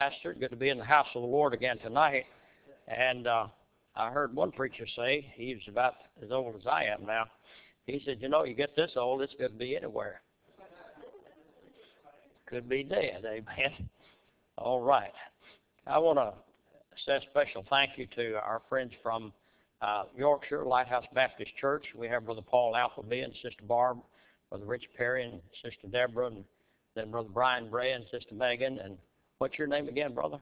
Pastor. Good to be in the house of the Lord again tonight. And I heard one preacher say, he's about as old as I am now. He said, you get this old, it's good to be anywhere. Could be dead, amen. All right. I want to say a special thank you to our friends from Yorkshire, Lighthouse Baptist Church. We have Brother Paul Appleby and Sister Barb, Brother Rich Perry and Sister Deborah, and then Brother Brian Bray and Sister Megan. And what's your name again, brother?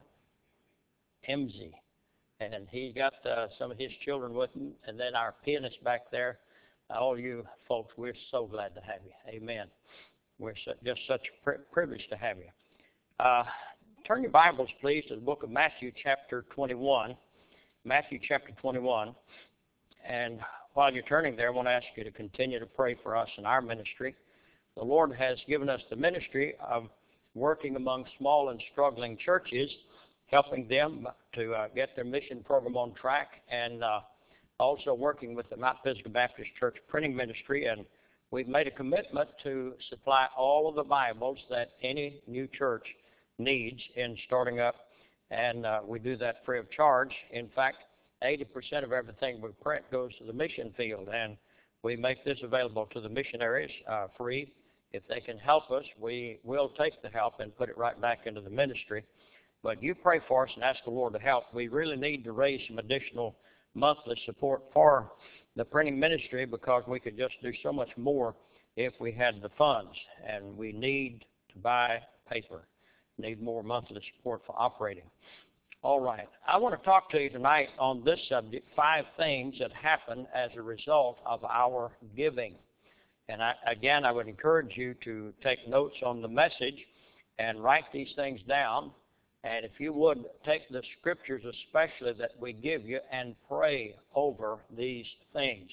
MZ. And he's got some of his children with him. And then our pianist back there. All you folks, we're so glad to have you. Amen. We're just such a privilege to have you. Turn your Bibles, please, to the book of Matthew chapter 21. Matthew chapter 21. And while you're turning there, I want to ask you to continue to pray for us in our ministry. The Lord has given us the ministry of working among small and struggling churches, helping them to get their mission program on track, and also working with the Mount Pisgah Baptist Church printing ministry. And we've made a commitment to supply all of the Bibles that any new church needs in starting up, and we do that free of charge. In fact, 80% of everything we print goes to the mission field, and we make this available to the missionaries free. If they can help us, we will take the help and put it right back into the ministry. But you pray for us and ask the Lord to help. We really need to raise some additional monthly support for the printing ministry, because we could just do so much more if we had the funds, and we need to buy paper. Need more monthly support for operating. All right. I want to talk to you tonight on this subject, 5 things that happen as a result of our giving. And I would encourage you to take notes on the message and write these things down. And if you would, take the scriptures especially that we give you and pray over these things.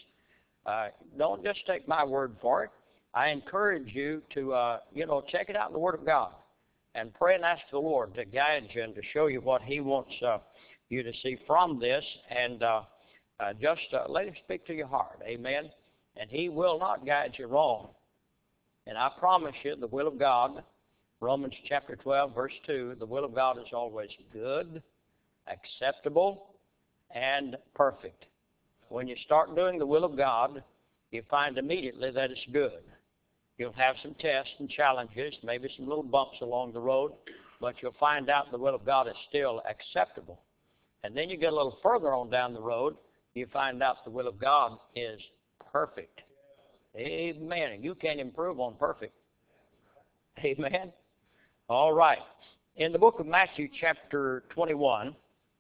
Don't just take my word for it. I encourage you to, check it out in the Word of God and pray and ask the Lord to guide you and to show you what He wants you to see from this. And just let Him speak to your heart. Amen. And He will not guide you wrong. And I promise you, the will of God, Romans chapter 12, verse 2, the will of God is always good, acceptable, and perfect. When you start doing the will of God, you find immediately that it's good. You'll have some tests and challenges, maybe some little bumps along the road, but you'll find out the will of God is still acceptable. And then you get a little further on down the road, you find out the will of God is perfect. Amen. And you can't improve on perfect. Amen. All right. In the book of Matthew chapter 21,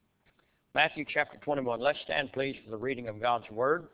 let's stand please for the reading of God's Word.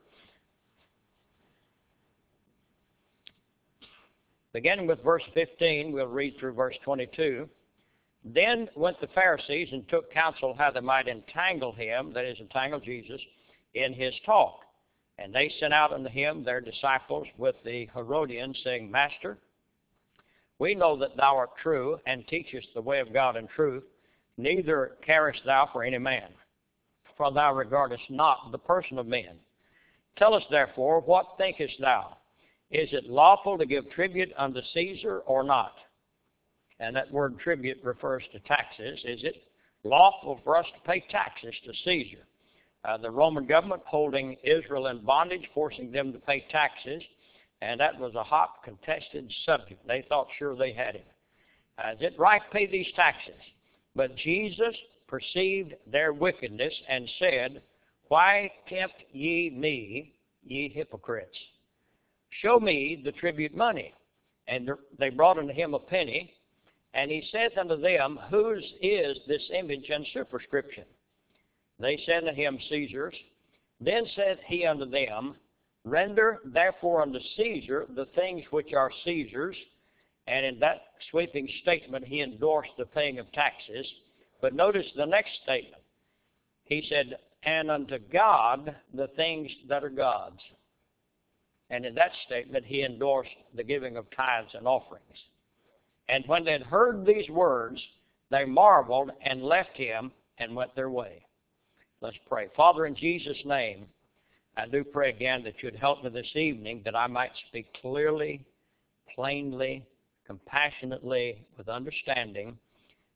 Beginning with verse 15, we'll read through verse 22. Then went the Pharisees and took counsel how they might entangle him, that is, entangle Jesus, in his talk. And they sent out unto him their disciples with the Herodians, saying, Master, we know that thou art true, and teachest the way of God in truth, neither carest thou for any man, for thou regardest not the person of men. Tell us therefore, what thinkest thou? Is it lawful to give tribute unto Caesar or not? And that word tribute refers to taxes. Is it lawful for us to pay taxes to Caesar? The Roman government holding Israel in bondage, forcing them to pay taxes, and that was a hot, contested subject. They thought sure they had him. Is it right to pay these taxes? But Jesus perceived their wickedness and said, Why tempt ye me, ye hypocrites? Show me the tribute money. And they brought unto him a penny, and he saith unto them, Whose is this image and superscription? They said unto him, Caesar's. Then saith he unto them, Render therefore unto Caesar the things which are Caesar's. And in that sweeping statement, he endorsed the paying of taxes. But notice the next statement. He said, And unto God the things that are God's. And in that statement, he endorsed the giving of tithes and offerings. And when they had heard these words, they marveled and left him and went their way. Let's pray. Father, in Jesus' name, I do pray again that you'd help me this evening, that I might speak clearly, plainly, compassionately, with understanding,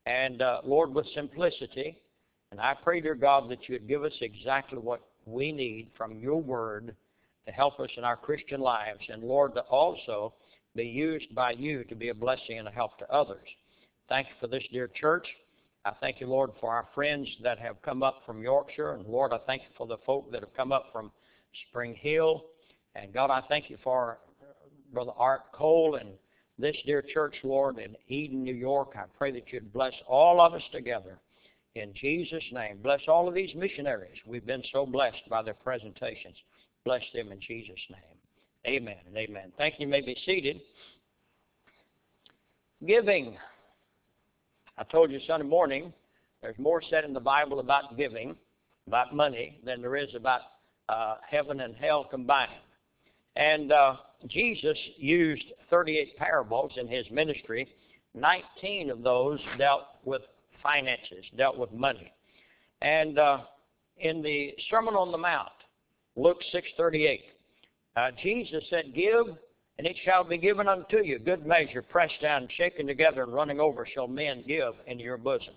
and Lord, with simplicity. And I pray, dear God, that you would give us exactly what we need from your word to help us in our Christian lives, and Lord, to also be used by you to be a blessing and a help to others. Thank you for this dear church. I thank you, Lord, for our friends that have come up from Yorkshire, and Lord, I thank you for the folk that have come up from Spring Hill, and God, I thank you for Brother Art Cole and this dear church, Lord, in Eden, New York. I pray that you'd bless all of us together. In Jesus' name, bless all of these missionaries. We've been so blessed by their presentations. Bless them in Jesus' name. Amen and amen. Thank you. You may be seated. Giving. I told you Sunday morning, there's more said in the Bible about giving, about money, than there is about heaven and hell combined. And Jesus used 38 parables in his ministry. 19 of those dealt with finances, dealt with money. And in the Sermon on the Mount, Luke 6:38, Jesus said, "Give, and it shall be given unto you. Good measure, pressed down, shaken together, and running over, shall men give into your bosom."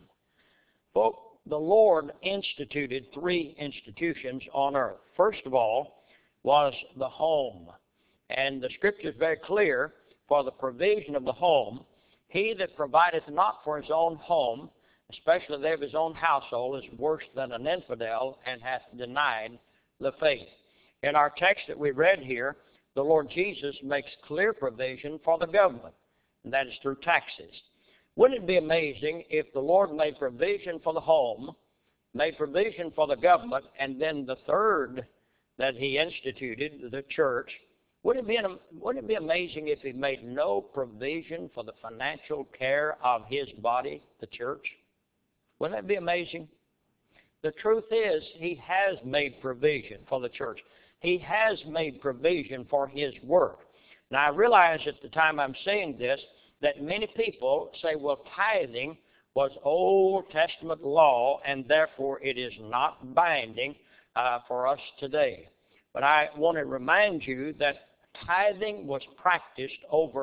Folk, the Lord instituted 3 institutions on earth. First of all was the home. And the Scripture is very clear, for the provision of the home, he that provideth not for his own home, especially that of his own household, is worse than an infidel, and hath denied the faith. In our text that we read here, the Lord Jesus makes clear provision for the government, and that is through taxes. Wouldn't it be amazing if the Lord made provision for the home, made provision for the government, and then the third that he instituted, the church, wouldn't it be amazing if he made no provision for the financial care of his body, the church? Wouldn't that be amazing? The truth is, he has made provision for the church. He has made provision for his work. Now, I realize at the time I'm saying this that many people say, well, tithing was Old Testament law, and therefore it is not binding for us today. But I want to remind you that tithing was practiced over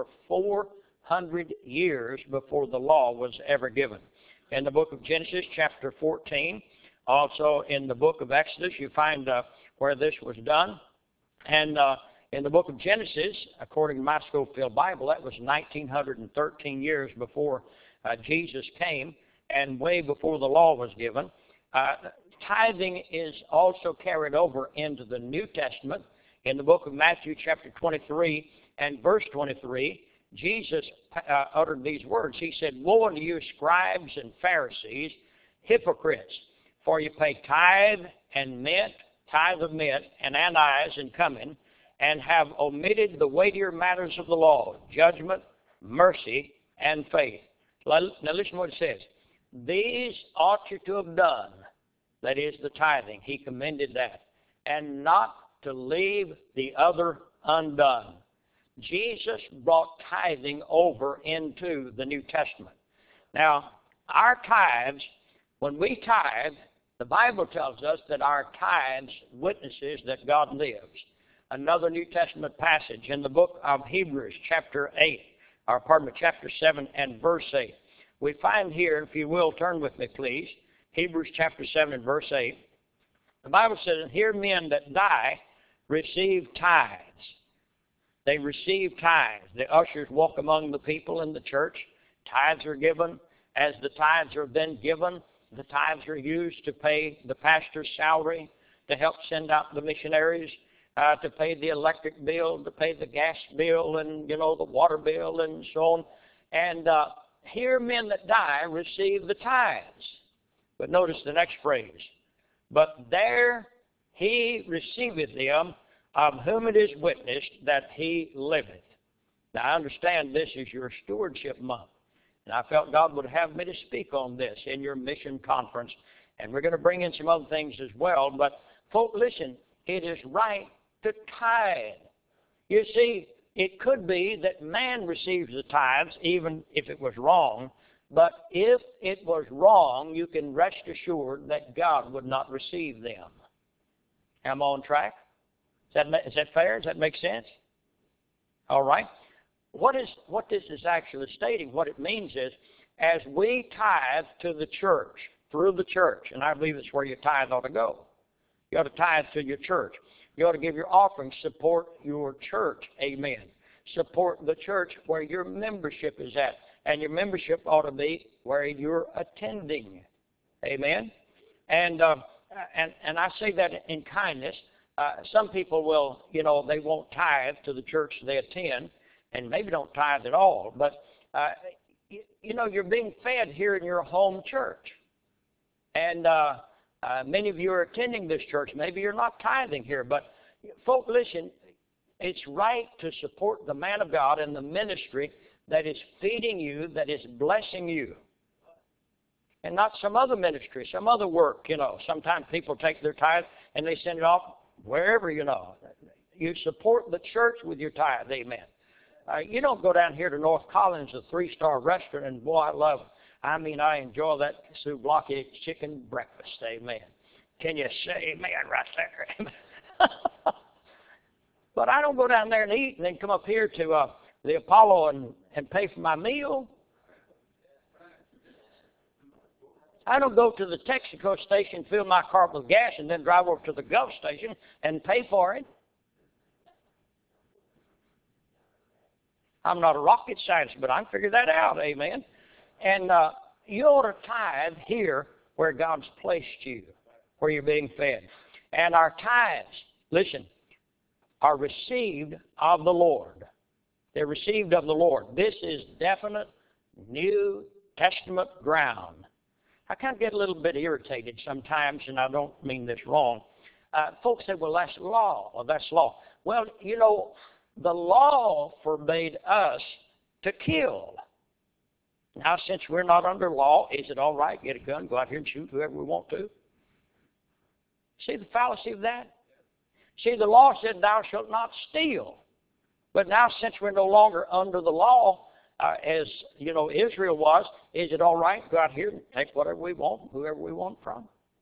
400 years before the law was ever given. In the book of Genesis, chapter 14, also in the book of Exodus, you find where this was done. And in the book of Genesis, according to my Schofield Bible, that was 1913 years before Jesus came and way before the law was given. Tithing is also carried over into the New Testament. In the book of Matthew, chapter 23 and verse 23, Jesus uttered these words. He said, "Woe unto you, scribes and Pharisees, hypocrites, for you pay tithe of mint and anise and cumin, and have omitted the weightier matters of the law, judgment, mercy, and faith." Now listen to what it says. "These ought you to have done," that is the tithing. He commended that. "And not to leave the other undone." Jesus brought tithing over into the New Testament. Now, our tithes, when we tithe, the Bible tells us that our tithes witnesses that God lives. Another New Testament passage in the book of Hebrews, chapter 7 and verse 8. We find here, if you will, turn with me, please, Hebrews chapter 7 and verse 8. The Bible says, "And here men that die receive tithes." They receive tithes. The ushers walk among the people in the church. Tithes are given. As the tithes are then given, the tithes are used to pay the pastor's salary, to help send out the missionaries, to pay the electric bill, to pay the gas bill, and, the water bill, and so on. And here men that die receive the tithes. But notice the next phrase. "But there he receiveth them, of whom it is witnessed that he liveth." Now, I understand this is your stewardship month, and I felt God would have me to speak on this in your mission conference, and we're going to bring in some other things as well. But, folks, listen, it is right to tithe. You see, it could be that man receives the tithes, even if it was wrong, but if it was wrong, you can rest assured that God would not receive them. Am I on track? Is that fair? Does that make sense? All right. What this is actually stating, what it means is as we tithe to the church, through the church, and I believe it's where your tithe ought to go. You ought to tithe to your church. You ought to give your offering, support your church. Amen. Support the church where your membership is at. And your membership ought to be where you're attending. Amen. And I say that in kindness. Some people will, they won't tithe to the church they attend, and maybe don't tithe at all. But, you're being fed here in your home church. And many of you are attending this church. Maybe you're not tithing here. But, folks, listen, it's right to support the man of God and the ministry that is feeding you, that is blessing you. And not some other ministry, some other work, Sometimes people take their tithe and they send it off wherever, You support the church with your tithe, amen. You don't go down here to North Collins, a 3-star restaurant, and boy, I enjoy that souvlaki chicken breakfast, amen. Can you say amen right there? But I don't go down there and eat and then come up here to the Apollo and pay for my meal. I don't go to the Texaco station, fill my car with gas, and then drive over to the Gulf station and pay for it. I'm not a rocket scientist, but I can figure that out, amen. And you ought to tithe here where God's placed you, where you're being fed. And our tithes, listen, are received of the Lord. They're received of the Lord. This is definite New Testament ground. I kind of get a little bit irritated sometimes, and I don't mean this wrong. Folks say, well, that's law. Well, that's law. Well, the law forbade us to kill. Now, since we're not under law, is it all right? Get a gun, go out here and shoot whoever we want to? See the fallacy of that? See, the law said, thou shalt not steal. But now, since we're no longer under the law, as Israel was, is it all right to go out here and take whatever we want, whoever we want from?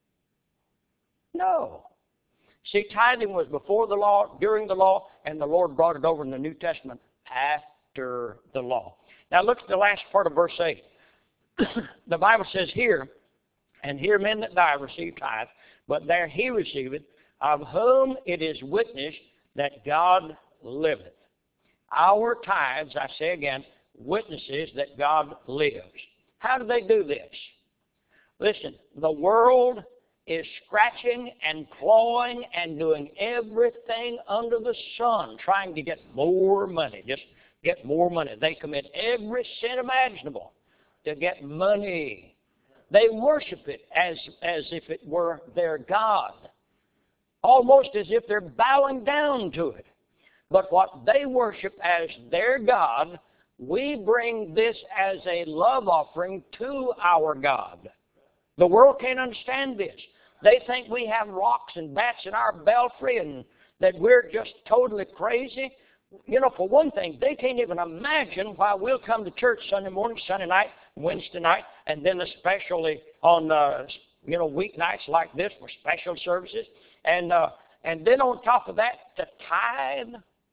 No. See, tithing was before the law, during the law, and the Lord brought it over in the New Testament after the law. Now look at the last part of verse 8. The Bible says here, and here men that die receive tithe, but there he receiveth, of whom it is witnessed that God liveth. Our tithes, I say again, witnesses that God lives. How do they do this? Listen, the world is scratching and clawing and doing everything under the sun, trying to get more money, just get more money. They commit every sin imaginable to get money. They worship it as if it were their God, almost as if they're bowing down to it. But what they worship as their God, we bring this as a love offering to our God. The world can't understand this. They think we have rocks and bats in our belfry and that we're just totally crazy. For one thing, they can't even imagine why we'll come to church Sunday morning, Sunday night, Wednesday night, and then especially on weeknights like this for special services. And then on top of that, to tithe.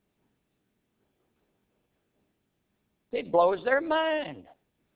It blows their mind.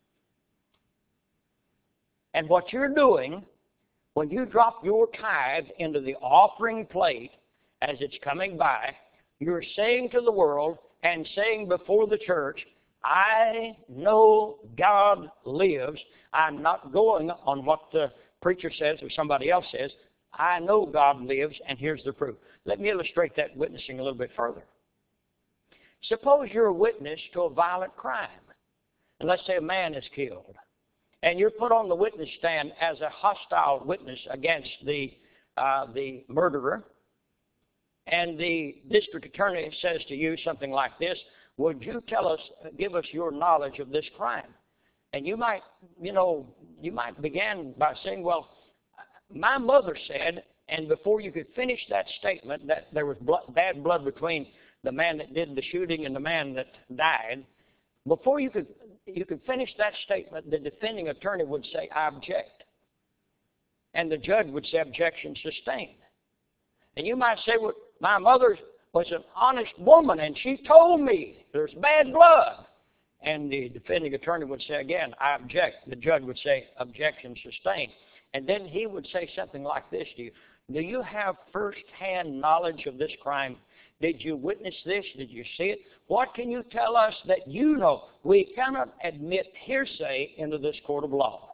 And what you're doing, when you drop your tithe into the offering plate as it's coming by, you're saying to the world and saying before the church, I know God lives. I'm not going on what the preacher says or somebody else says. I know God lives, and here's the proof. Let me illustrate that witnessing a little bit further. Suppose you're a witness to a violent crime. And let's say a man is killed. And you're put on the witness stand as a hostile witness against the murderer. And the district attorney says to you something like this, would you give us your knowledge of this crime? And you might begin by saying, well, my mother said, and before you could finish that statement, that there was bad blood between the man that did the shooting and the man that died, before you could finish that statement, the defending attorney would say, I object. And the judge would say, objection sustained. And you might say, well, my mother was an honest woman, and she told me there's bad blood. And the defending attorney would say again, I object. The judge would say, objection sustained. And then he would say something like this to you. Do you have first-hand knowledge of this crime? Did you witness this? Did you see it? What can you tell us that you know? We cannot admit hearsay into this court of law.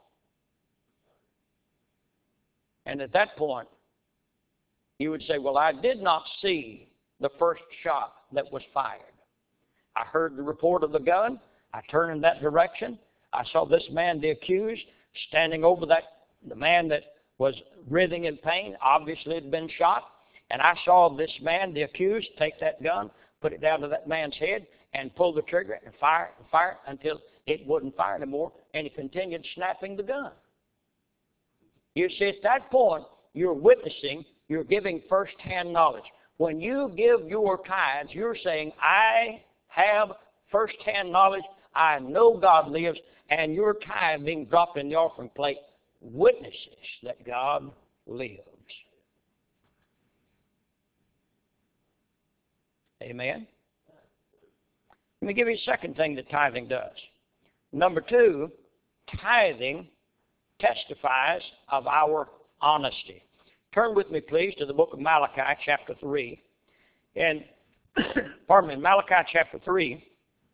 And at that point, you would say, well, I did not see the first shot that was fired. I heard the report of the gun. I turned in that direction. I saw this man, the accused, standing over the man that was writhing in pain, obviously had been shot. And I saw this man, the accused, take that gun, put it down to that man's head, and pull the trigger and fire until it wouldn't fire anymore, and he continued snapping the gun. You see, at that point, you're witnessing, you're giving first-hand knowledge. When you give your tithes, you're saying, I have first-hand knowledge, I know God lives, and your tithe being dropped in the offering plate witnesses that God lives. Amen? Let me give you a second thing that tithing does. Number 2, tithing testifies of our honesty. Turn with me, please, to the book of Malachi, chapter 3. And, Malachi chapter 3,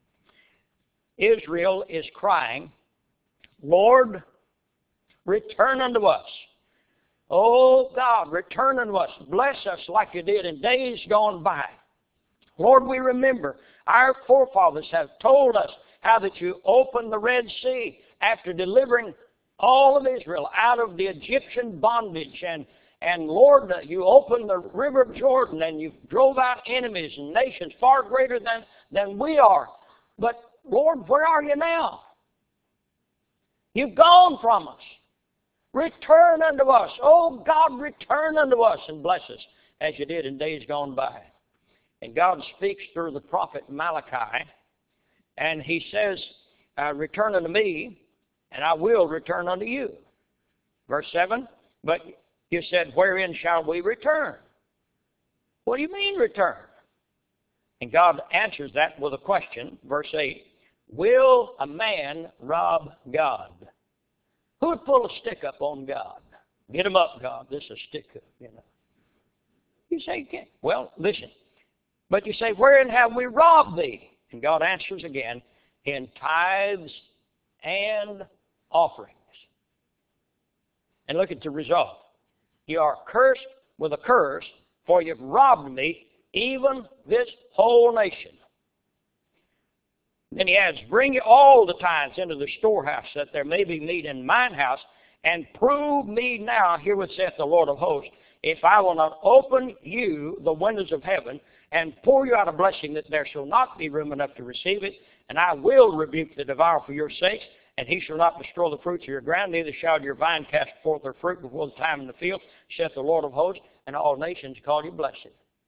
Israel is crying, Lord, return unto us. Oh, God, return unto us. Bless us like you did in days gone by. Lord, we remember our forefathers have told us how that you opened the Red Sea after delivering all of Israel out of the Egyptian bondage. And Lord, you opened the river of Jordan and you drove out enemies and nations far greater than we are. But Lord, where are you now? You've gone from us. Return unto us. Oh God, return unto us and bless us as you did in days gone by. And God speaks through the prophet Malachi, and he says, return unto me, and I will return unto you. Verse 7, but you said, wherein shall we return? What do you mean return? And God answers that with a question. Verse 8, will a man rob God? Who would pull a stick up on God? Get him up, God. This is a stick up, you know. You say you can't. Well, listen. But you say, wherein have we robbed thee? And God answers again, in tithes and offerings. And look at the result. You are cursed with a curse, for you've robbed me, even this whole nation. Then he adds, bring all the tithes into the storehouse, that there may be meat in mine house, and prove me now, herewith saith the Lord of hosts, if I will not open you the windows of heaven, and pour you out a blessing, that there shall not be room enough to receive it, and I will rebuke the devourer for your sakes, and he shall not destroy the fruits of your ground, neither shall your vine cast forth her fruit before the time in the field, saith the Lord of hosts, and all nations call you blessed.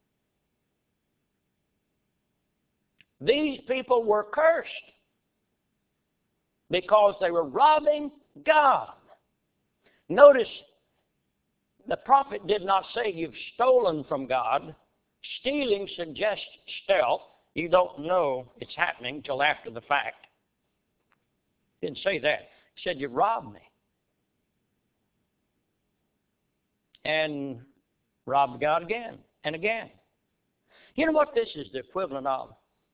These people were cursed because they were robbing God. Notice, the prophet did not say you've stolen from God. Stealing suggests stealth. You don't know it's happening till after the fact. He didn't say that. He said, you robbed me. And robbed God again and again. You know what this is the equivalent of?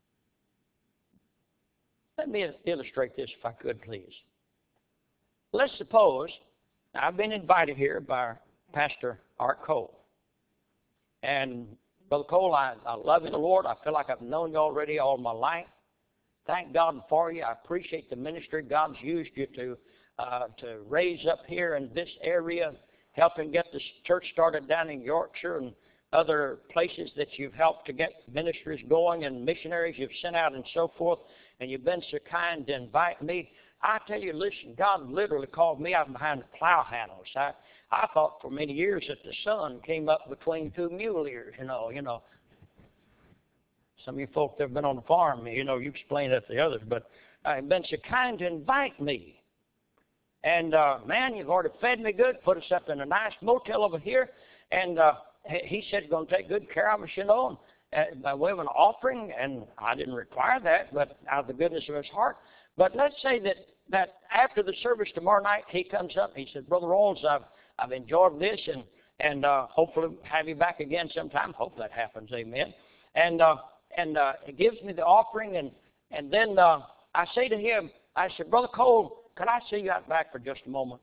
Let me illustrate this if I could, please. Let's suppose I've been invited here by Pastor Art Cole. And Brother Cole, I love you, the Lord. I feel like I've known you already all my life. Thank God for you. I appreciate the ministry God's used you to raise up here in this area, helping get this church started down in Yorkshire and other places that you've helped to get ministries going and missionaries you've sent out and so forth. And you've been so kind to invite me. I tell you, listen, God literally called me out behind the plow handles. I thought for many years that the sun came up between two mule ears, you know. Some of you folk that have been on the farm, you explain that to the others, but you've been so kind to invite me. And, man, you've already fed me good, put us up in a nice motel over here, and he said he's going to take good care of us, by way of an offering, and I didn't require that, but out of the goodness of his heart. But let's say that after the service tomorrow night, he comes up and he says, Brother Rawls, I've enjoyed this, and hopefully have you back again sometime. Hope that happens, amen. And he gives me the offering, and then I say to him, I said, Brother Cole, could I see you out back for just a moment?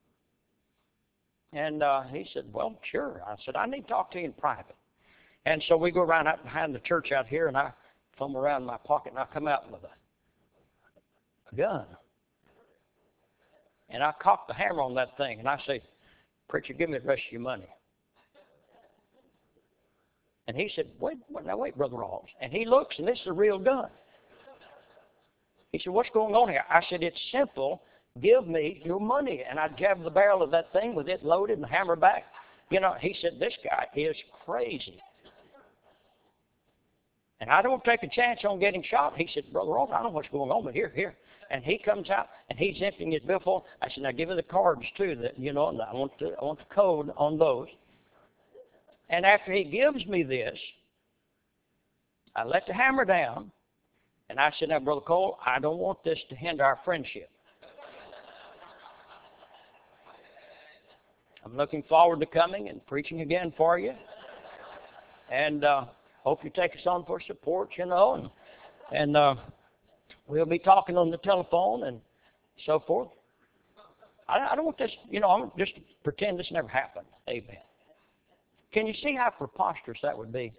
And he said, well, sure. I said, I need to talk to you in private. And so we go around out behind the church out here, and I fumble around in my pocket, and I come out with a gun. And I cock the hammer on that thing, and I say, Preacher, give me the rest of your money. And he said, wait, Brother Rawls. And he looks, and this is a real gun. He said, what's going on here? I said, it's simple. Give me your money. And I jabbed the barrel of that thing with it loaded and hammer back. You know, he said, this guy is crazy. And I don't take a chance on getting shot. He said, Brother Rawls, I don't know what's going on, but here. And he comes out, and he's emptying his billfold. I said, now give me the cards, too, that, you know, and I want the code on those. And after he gives me this, I let the hammer down, and I said, now, Brother Cole, I don't want this to hinder our friendship. I'm looking forward to coming and preaching again for you. And hope you take us on for support, you know. And we'll be talking on the telephone and so forth. I don't want this, you know, I'm just pretend this never happened. Amen. Can you see how preposterous that would be?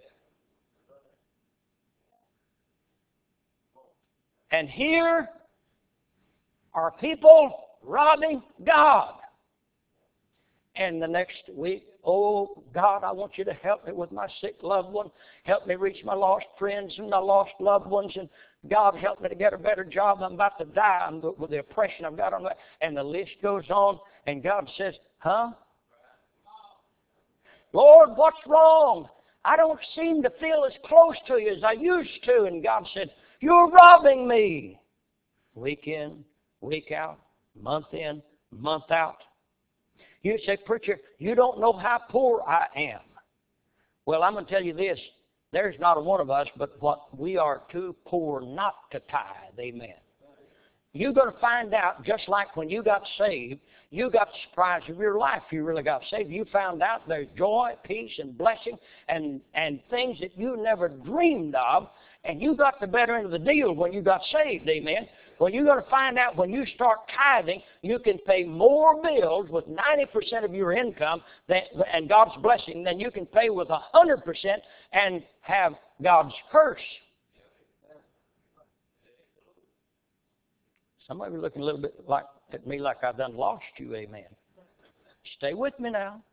And here are people robbing God. And the next week, oh, God, I want you to help me with my sick loved one. Help me reach my lost friends and my lost loved ones. And God, help me to get a better job. I'm about to die with the oppression I've got on that. And the list goes on. And God says, huh? Lord, what's wrong? I don't seem to feel as close to you as I used to. And God said, you're robbing me. Week in, week out, month in, month out. You say, Preacher, you don't know how poor I am. Well, I'm going to tell you this. There's not a one of us, but what we are too poor not to tithe. Amen. You're going to find out, just like when you got saved, you got the surprise of your life. You really got saved. You found out there's joy, peace, and blessing, and things that you never dreamed of, and you got the better end of the deal when you got saved. Amen. Well, you're going to find out when you start tithing, you can pay more bills with 90% of your income and God's blessing than you can pay with 100% and have God's curse. Some of you are looking a little bit at me like I've done lost you, amen. Stay with me now.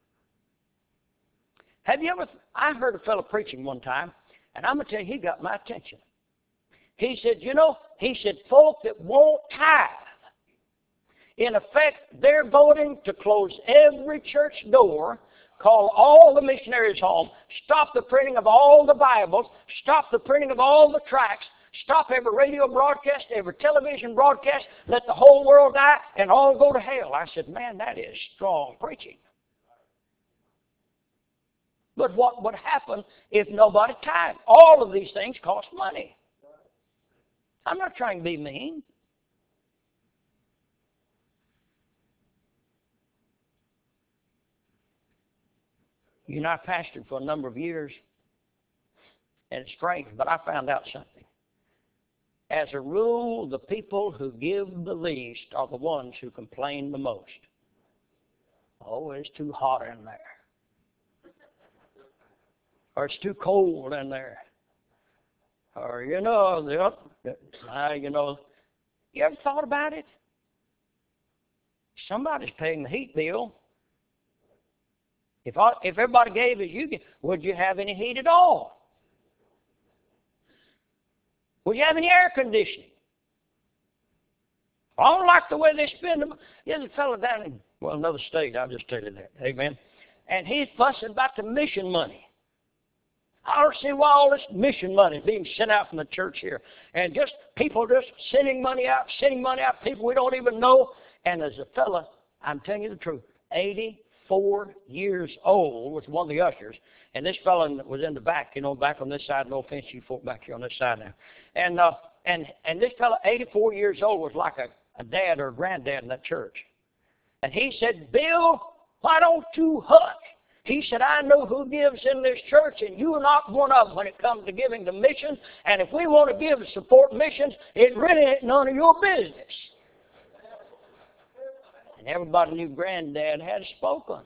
Have you ever, I heard a fellow preaching one time, and I'm going to tell you, he got my attention. He said, you know, folk that won't tithe, in effect, they're voting to close every church door, call all the missionaries home, stop the printing of all the Bibles, stop the printing of all the tracts, stop every radio broadcast, every television broadcast, let the whole world die, and all go to hell. I said, man, that is strong preaching. But what would happen if nobody tithed? All of these things cost money. I'm not trying to be mean. You know, I pastored for a number of years, and it's strange, but I found out something. As a rule, the people who give the least are the ones who complain the most. Oh, it's too hot in there. Or it's too cold in there. Or, you know, you ever thought about it? Somebody's paying the heat bill. If everybody gave as you give, would you have any heat at all? Would you have any air conditioning? I don't like the way they spend them. There's a fellow down in, another state, I'll just tell you that. Amen. And he's fussing about the mission money. I don't see why all this mission money is being sent out from the church here. And just people just sending money out, people we don't even know. And as a fella, I'm telling you the truth, 85% 84 years old, was one of the ushers, and this fellow was in the back, back on this side. No offense, you folk back here on this side now. And this fellow, 84 years old, was like a dad or a granddad in that church. And he said, "Bill, why don't you hush?" He said, "I know who gives in this church, and you're not one of them when it comes to giving to missions. And if we want to give to support missions, it really ain't none of your business." And everybody knew Granddad had spoken.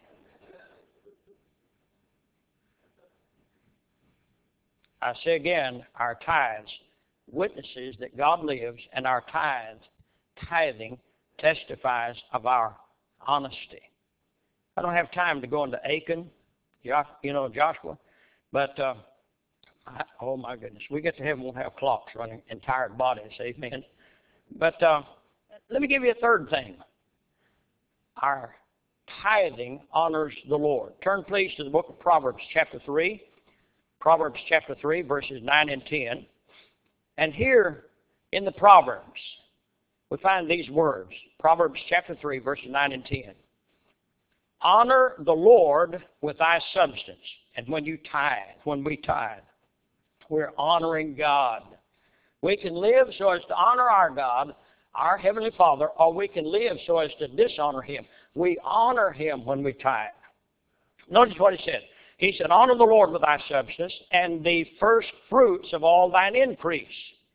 I say again, our tithes witnesses that God lives, and our tithing testifies of our honesty. I don't have time to go into Achan, Joshua, but oh my goodness, we get to heaven, we'll have clocks running in tired bodies, amen. But let me give you a third thing. Our tithing honors the Lord. Turn please to the book of Proverbs chapter 3. Proverbs chapter 3, verses 9 and 10. And here in the Proverbs, we find these words. Proverbs chapter 3, verses 9 and 10. Honor the Lord with thy substance. And when we tithe, we're honoring God. We can live so as to honor our God, our Heavenly Father, or we can live so as to dishonor Him. We honor Him when we tithe. Notice what He said. He said, honor the Lord with thy substance, and the first fruits of all thine increase.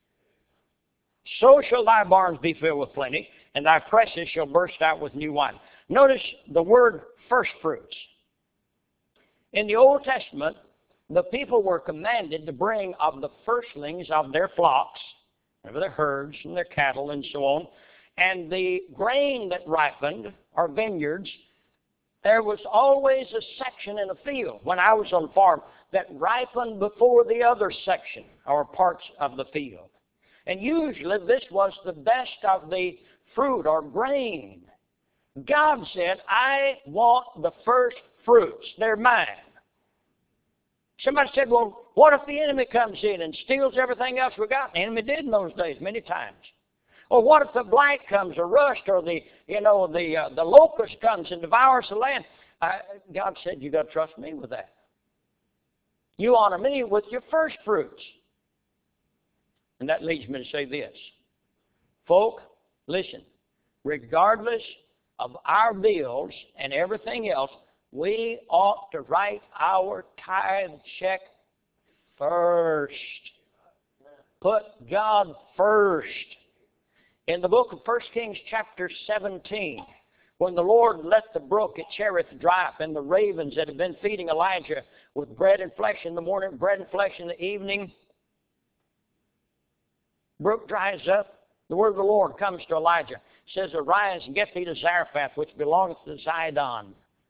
So shall thy barns be filled with plenty, and thy presses shall burst out with new wine. Notice the word first fruits. In the Old Testament, the people were commanded to bring of the firstlings of their flocks, of their herds and their cattle and so on, and the grain that ripened, or vineyards. There was always a section in a field, when I was on the farm, that ripened before the other section, or parts of the field. And usually this was the best of the fruit or grain. God said, I want the first fruits. They're mine. Somebody said, well, what if the enemy comes in and steals everything else we got? The enemy did in those days many times. Or what if the blight comes, or rust, or the locust comes and devours the land? God said, you got to trust me with that. You honor me with your first fruits. And that leads me to say this. Folk, listen, regardless of our bills and everything else, we ought to write our tithe check first. Put God first. In the book of 1 Kings chapter 17, when the Lord let the brook at Cherith dry up, and the ravens that had been feeding Elijah with bread and flesh in the morning, bread and flesh in the evening, brook dries up, the word of the Lord comes to Elijah. It says, arise and get thee to Zarephath, which belongeth to Zidon.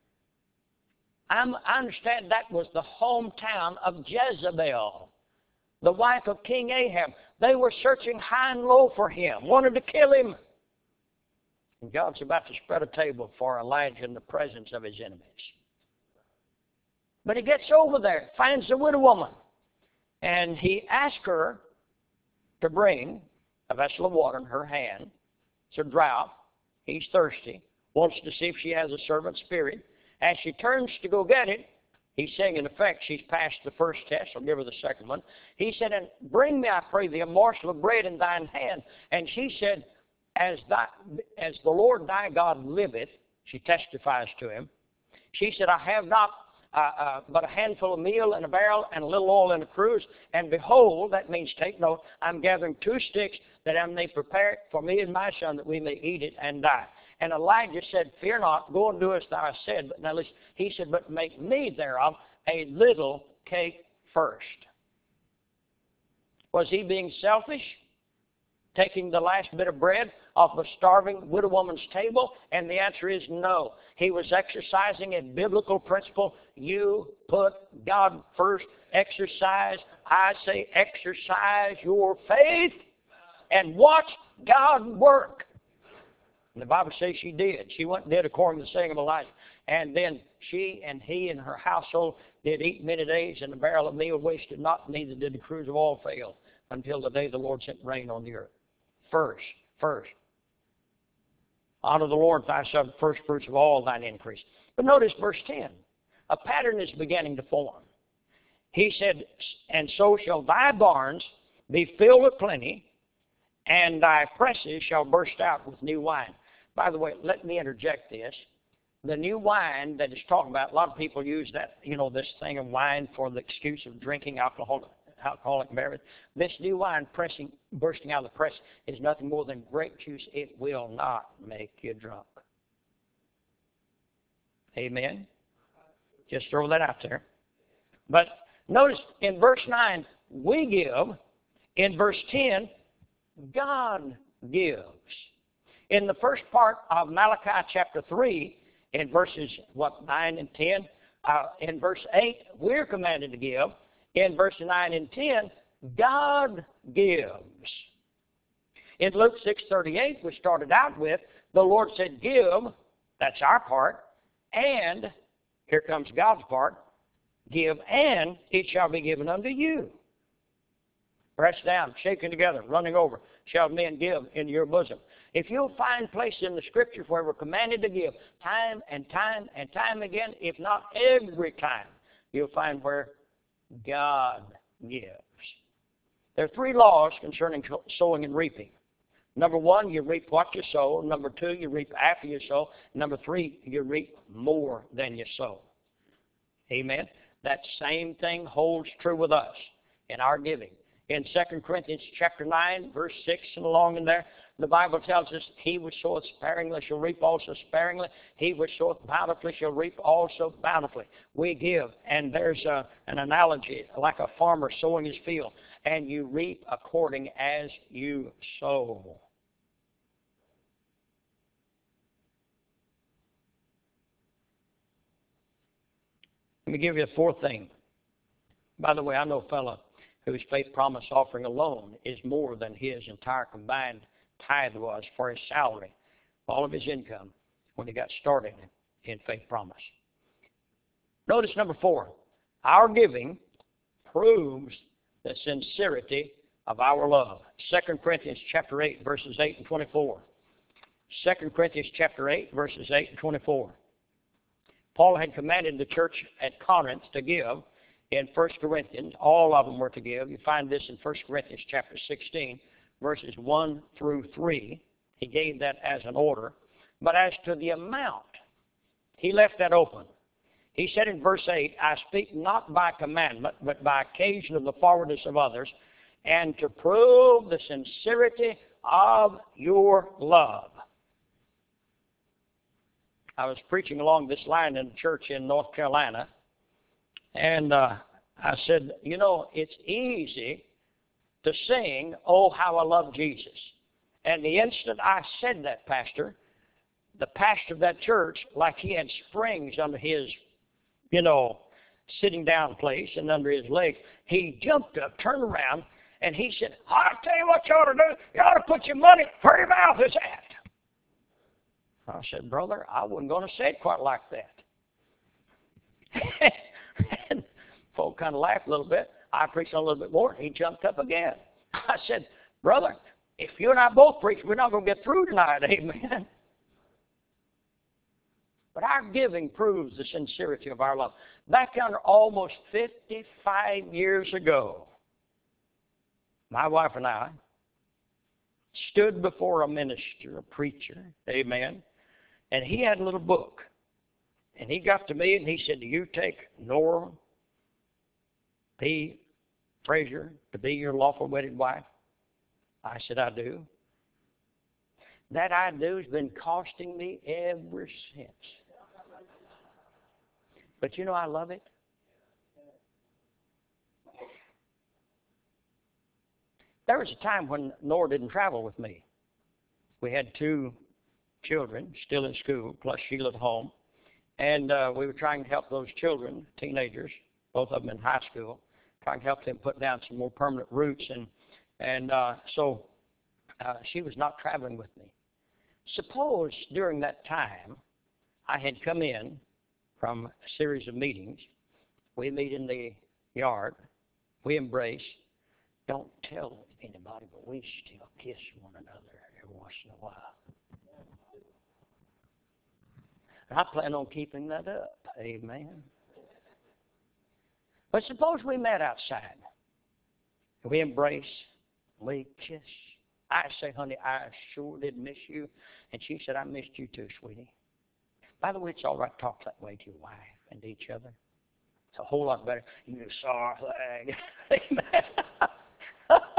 I understand that was the hometown of Jezebel, the wife of King Ahab. They were searching high and low for him, wanted to kill him. And God's about to spread a table for Elijah in the presence of his enemies. But he gets over there, finds the widow woman, and he asks her to bring a vessel of water in her hand. It's a drought. He's thirsty, wants to see if she has a servant spirit. As she turns to go get it, he's saying, in effect, she's passed the first test. I'll give her the second one. He said, and bring me, I pray thee, a morsel of bread in thine hand. And she said, as the Lord thy God liveth, she testifies to him. She said, I have not but a handful of meal in a barrel and a little oil in a cruse. And behold, that means take note, I'm gathering 2 sticks that I may prepare it for me and my son that we may eat it and die. And Elijah said, fear not, go and do as thou hast said. But now listen, he said, but make me thereof a little cake first. Was he being selfish? Taking the last bit of bread off a starving widow woman's table? And the answer is no. He was exercising a biblical principle. You put God first. Exercise. I say exercise your faith and watch God work. And the Bible says she did. She went and did according to the saying of Elijah. And then she and he and her household did eat many days, and the barrel of meal wasted not, neither did the cruse of oil fail, until the day the Lord sent rain on the earth. First. Honor the Lord thyself, the first fruits of all thine increase. But notice verse 10. A pattern is beginning to form. He said, and so shall thy barns be filled with plenty, and thy presses shall burst out with new wine. By the way, let me interject this. The new wine that it's talking about, a lot of people use that, this thing of wine for the excuse of drinking alcoholic beverage. This new wine bursting out of the press is nothing more than grape juice. It will not make you drunk. Amen? Just throw that out there. But notice in verse 9, we give. In verse 10, God gives. In the first part of Malachi chapter 3, in verses 9 and 10, in verse 8, we're commanded to give. In verse 9 and 10, God gives. In Luke 6:38, we started out with, the Lord said, give, that's our part, and here comes God's part, give, and it shall be given unto you. Pressed down, shaken together, running over, shall men give into your bosom. If you'll find places in the Scriptures where we're commanded to give time and time and time again, if not every time, you'll find where God gives. There are 3 laws concerning sowing and reaping. Number 1, you reap what you sow. Number 2, you reap after you sow. Number 3, you reap more than you sow. Amen? That same thing holds true with us in our giving. In 2 Corinthians chapter 9, verse 6 and along in there, the Bible tells us, he which soweth sparingly shall reap also sparingly. He which soweth bountifully shall reap also bountifully. We give, and there's an analogy, like a farmer sowing his field, and you reap according as you sow. Let me give you a 4th thing. By the way, I know a fellow whose faith promise offering alone is more than his entire combined tithe was for his salary, all of his income, when he got started in faith promise. Notice number 4, our giving proves the sincerity of our love. 2 Corinthians chapter 8, verses 8 and 24. 2 Corinthians chapter 8, verses 8 and 24. Paul had commanded the church at Corinth to give. In 1 Corinthians, all of them were to give. You find this in 1 Corinthians chapter 16, verses 1 through 3. He gave that as an order. But as to the amount, he left that open. He said in verse 8, I speak not by commandment, but by occasion of the forwardness of others, and to prove the sincerity of your love. I was preaching along this line in a church in North Carolina, and I said, it's easy to sing, oh, how I love Jesus. And the instant I said that, Pastor, the pastor of that church, like he had springs under his, sitting down place and under his legs, he jumped up, turned around, and he said, I'll tell you what you ought to do. You ought to put your money where your mouth is at. I said, brother, I wasn't going to say it quite like that. And folk kind of laughed a little bit. I preached a little bit more. He jumped up again. I said, brother, if you and I both preach, we're not going to get through tonight. Amen. But our giving proves the sincerity of our love. Back under almost 55 years ago, my wife and I stood before a minister, a preacher, amen, and he had a little book. And he got to me and he said, do you take Nora P. Frazier to be your lawful wedded wife? I said, I do. That I do has been costing me ever since. But I love it. There was a time when Nora didn't travel with me. We had 2 children still in school, plus Sheila at home. And we were trying to help those children, teenagers, both of them in high school, trying to help them put down some more permanent roots. So she was not traveling with me. Suppose during that time I had come in from a series of meetings. We meet in the yard. We embrace. Don't tell anybody, but we still kiss one another every once in a while. I plan on keeping that up. Amen. But suppose we met outside. We embrace. We kiss. I say, honey, I sure did miss you. And she said, I missed you too, sweetie. By the way, it's all right to talk that way to your wife and to each other. It's a whole lot better. You saw our flag. Amen.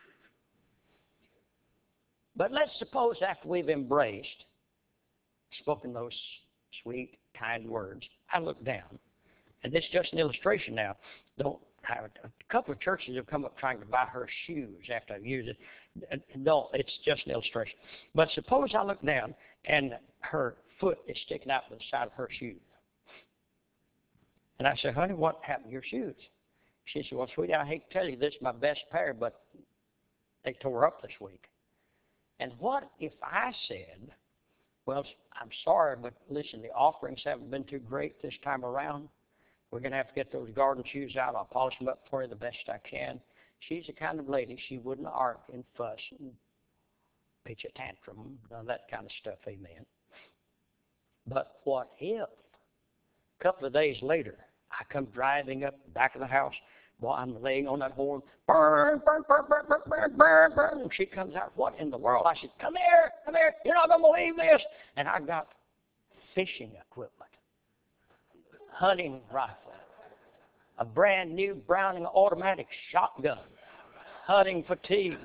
But let's suppose after we've embraced, spoken those sweet, kind words, I look down. And this is just an illustration now. Don't have a couple of churches have come up trying to buy her shoes after I've used it. No, it's just an illustration. But suppose I look down and her foot is sticking out the side of her shoe. And I said, honey, what happened to your shoes? She said, well, sweetie, I hate to tell you this is my best pair, but they tore up this week. And what if I said, well, I'm sorry, but listen, the offerings haven't been too great this time around. We're going to have to get those garden shoes out. I'll polish them up for you the best I can. She's the kind of lady, she wouldn't argue and fuss and pitch a tantrum, none of that kind of stuff, amen. But what if, a couple of days later, I come driving up the back of the house, well, I'm laying on that horn, burn, burn, burn, burn, burn, burn, burn, burn. And she comes out, what in the world? I said, come here, you're not going to believe this. And I got fishing equipment, hunting rifle, a brand new Browning automatic shotgun, hunting fatigues.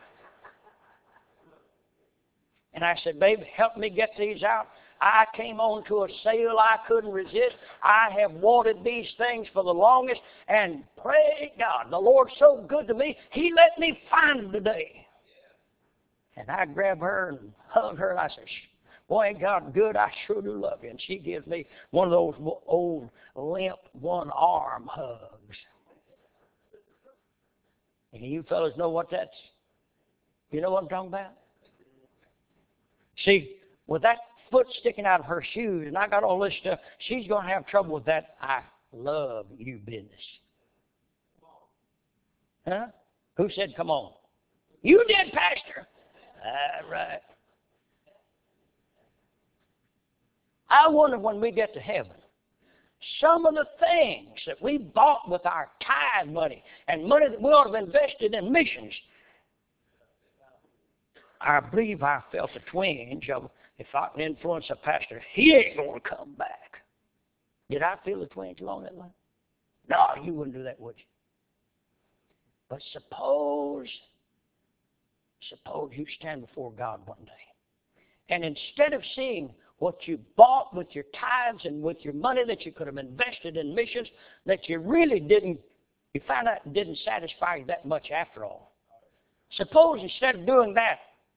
And I said, baby, help me get these out. I came on to a sale I couldn't resist. I have wanted these things for the longest, and pray God, the Lord's so good to me, He let me find them today. And I grabbed her and hugged her, and I said, boy, ain't God good, I sure do love you. And she gives me one of those old limp one-arm hugs. And you fellas know what that's, you know what I'm talking about? See, with that foot sticking out of her shoes, and I got all this stuff, she's going to have trouble with that I love you business. Huh? Who said come on? You did, Pastor. All right. I wonder when we get to heaven, some of the things that we bought with our tithe money and money that we ought to have invested in missions, I believe I felt a twinge of, if I can influence a pastor, he ain't going to come back. Did I feel a twinge along that line? No, you wouldn't do that, would you? But suppose you stand before God one day, and instead of seeing what you bought with your tithes and with your money that you could have invested in missions, that you really didn't, you found out it didn't satisfy you that much after all. Suppose instead of doing that,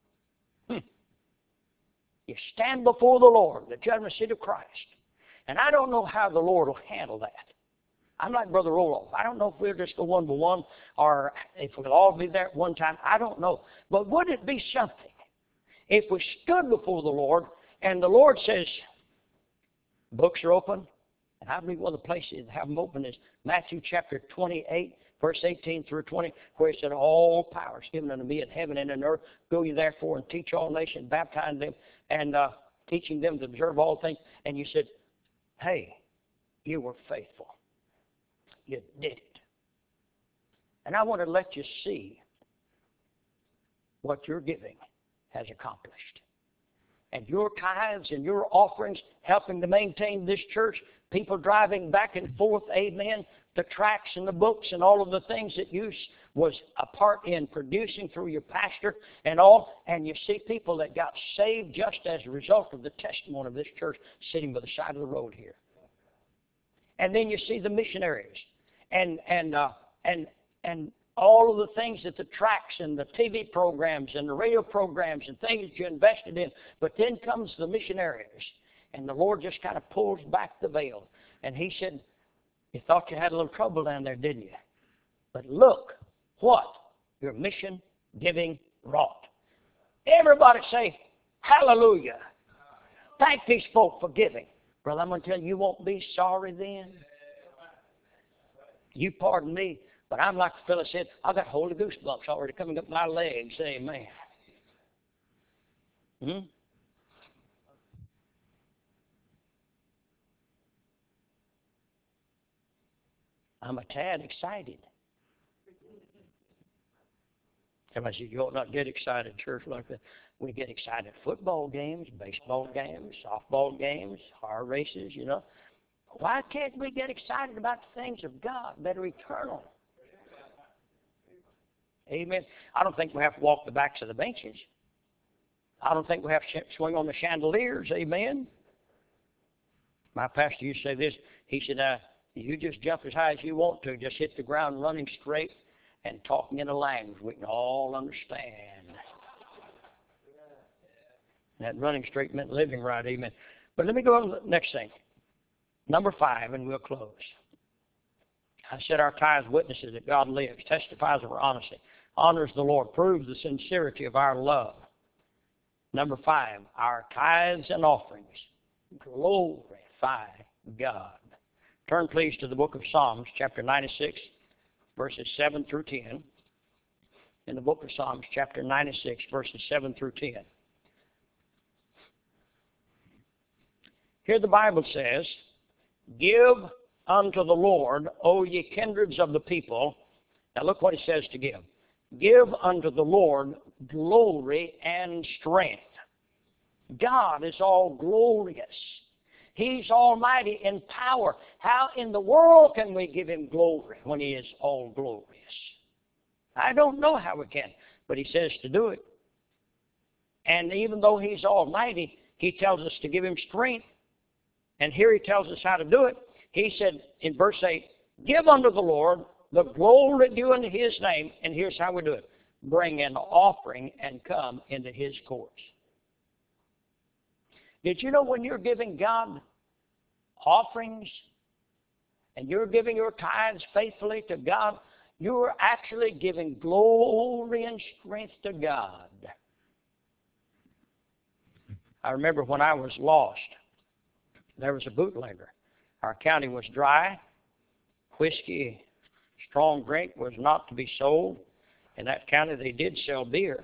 you stand before the Lord, the judgment seat of Christ. And I don't know how the Lord will handle that. I'm like Brother Roloff. I don't know if we'll just go one by one or if we'll all be there at one time. I don't know. But would it be something if we stood before the Lord and the Lord says, books are open? And I believe one of the places that have them open is Matthew chapter 28, verse 18 through 20, where he said, all power is given unto me in heaven and in earth. Go ye therefore and teach all nations, baptizing them, and teaching them to observe all things. And you said, hey, you were faithful. You did it. And I want to let you see what your giving has accomplished. And your tithes and your offerings helping to maintain this church, people driving back and forth, amen, the tracts and the books and all of the things that you was a part in producing through your pastor and all, and you see people that got saved just as a result of the testimony of this church sitting by the side of the road here. And then you see the missionaries and all of the things that the tracts and the TV programs and the radio programs and things that you invested in. But then comes the missionaries, and the Lord just kind of pulls back the veil. And He said, you thought you had a little trouble down there, didn't you? But look what your mission giving wrought. Everybody say, hallelujah. Thank these folk for giving. Brother, I'm going to tell you, you won't be sorry then. You pardon me, but I'm like the fellow said, I got Holy Ghost bumps already coming up my legs. Amen. I'm a tad excited. Somebody said, you ought not get excited, church, like that. We get excited at football games, baseball games, softball games, car races, you know. Why can't we get excited about the things of God that are eternal? Amen. I don't think we have to walk the backs of the benches. I don't think we have to swing on the chandeliers. Amen. My pastor used to say this. He said, you just jump as high as you want to. Just hit the ground running straight and talking in a language we can all understand. That running straight meant living right. Amen. But let me go on to the next thing. Number 5, and we'll close. I said our tithes witnesses that God lives, testifies of our honesty, honors the Lord, proves the sincerity of our love. Number 5, our tithes and offerings glorify God. Turn please to the book of Psalms, chapter 96, verses 7 through 10. In the book of Psalms, chapter 96, verses 7 through 10. Here the Bible says, give unto the Lord, O ye kindreds of the people. Now look what it says to give. Give unto the Lord glory and strength. God is all glorious. He's almighty in power. How in the world can we give him glory when he is all glorious? I don't know how we can, but he says to do it. And even though he's almighty, he tells us to give him strength. And here he tells us how to do it. He said in verse 8, give unto the Lord the glory due unto his name. And here's how we do it. Bring an offering and come into his courts. Did you know when you're giving God offerings and you're giving your tithes faithfully to God, you're actually giving glory and strength to God. I remember when I was lost, there was a bootlegger. Our county was dry. Whiskey, strong drink was not to be sold. In that county, they did sell beer.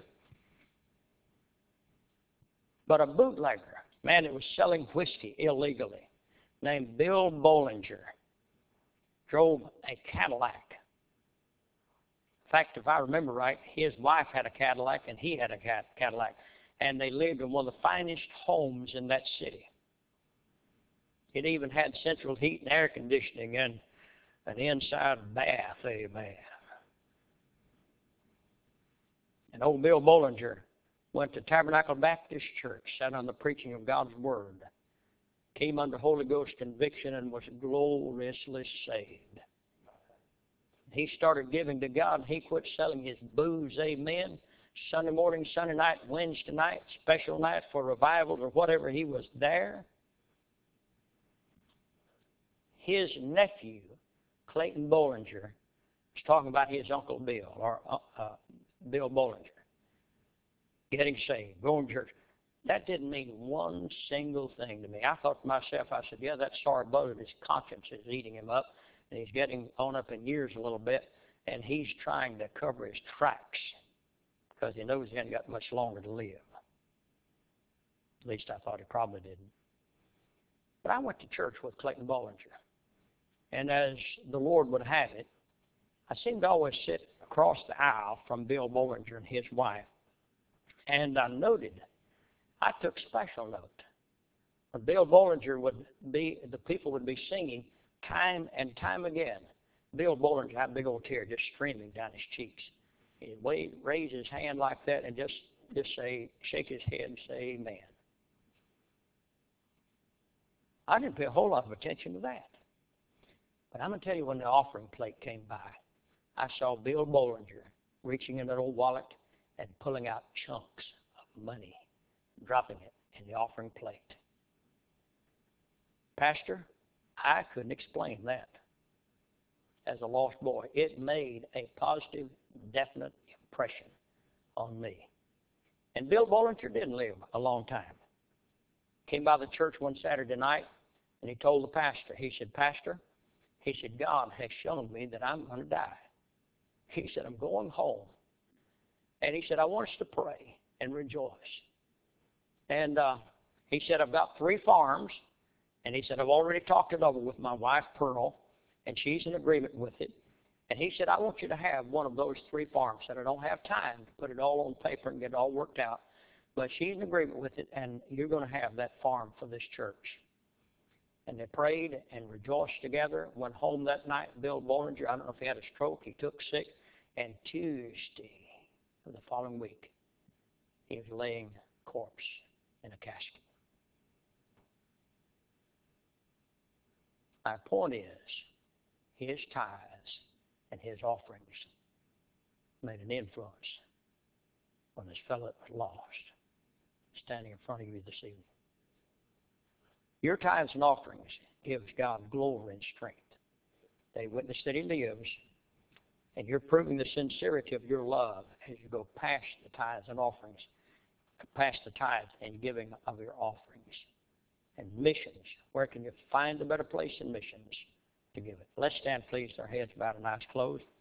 But a bootlegger, man that was selling whiskey illegally, named Bill Bollinger, drove a Cadillac. In fact, if I remember right, his wife had a Cadillac and he had a Cadillac. And they lived in one of the finest homes in that city. It even had central heat and air conditioning and an inside bath, amen. And old Bill Bollinger went to Tabernacle Baptist Church, sat on the preaching of God's Word, came under Holy Ghost conviction and was gloriously saved. He started giving to God. He quit selling his booze, amen. Sunday morning, Sunday night, Wednesday night, special night for revivals or whatever, he was there. His nephew, Clayton Bollinger, was talking about his Uncle Bill, or Bill Bollinger, getting saved, going to church. That didn't mean one single thing to me. I thought to myself, I said, yeah, that sorry brother, his conscience is eating him up, and he's getting on up in years a little bit, and he's trying to cover his tracks because he knows he hasn't got much longer to live. At least I thought he probably didn't. But I went to church with Clayton Bollinger. And as the Lord would have it, I seemed to always sit across the aisle from Bill Bollinger and his wife. And I noted, I took special note. When Bill Bollinger the people would be singing time and time again. Bill Bollinger had a big old tear just streaming down his cheeks. He'd raise his hand like that and just shake his head and say, amen. I didn't pay a whole lot of attention to that. But I'm going to tell you, when the offering plate came by, I saw Bill Bollinger reaching in that old wallet and pulling out chunks of money, dropping it in the offering plate. Pastor, I couldn't explain that as a lost boy. It made a positive, definite impression on me. And Bill Bollinger didn't live a long time. Came by the church one Saturday night, and he told the pastor, he said, Pastor, he said, God has shown me that I'm going to die. He said, I'm going home. And he said, I want us to pray and rejoice. And he said, I've got 3 farms. And he said, I've already talked it over with my wife, Pearl. and she's in agreement with it. And he said, I want you to have one of those 3 farms. I said, I don't have time to put it all on paper and get it all worked out, but she's in agreement with it, and you're going to have that farm for this church. And they prayed and rejoiced together, went home that night. Bill Bollinger, I don't know if he had a stroke, he took sick, and Tuesday of the following week, he was laying corpse in a casket. My point is, his tithes and his offerings made an influence on this fellow that was lost, standing in front of you this evening. Your tithes and offerings gives God glory and strength. They witness that he lives, and you're proving the sincerity of your love as you go past the tithes and offerings, past the tithes and giving of your offerings. And missions, where can you find a better place in missions to give it? Let's stand, please, our heads bowed and eyes closed.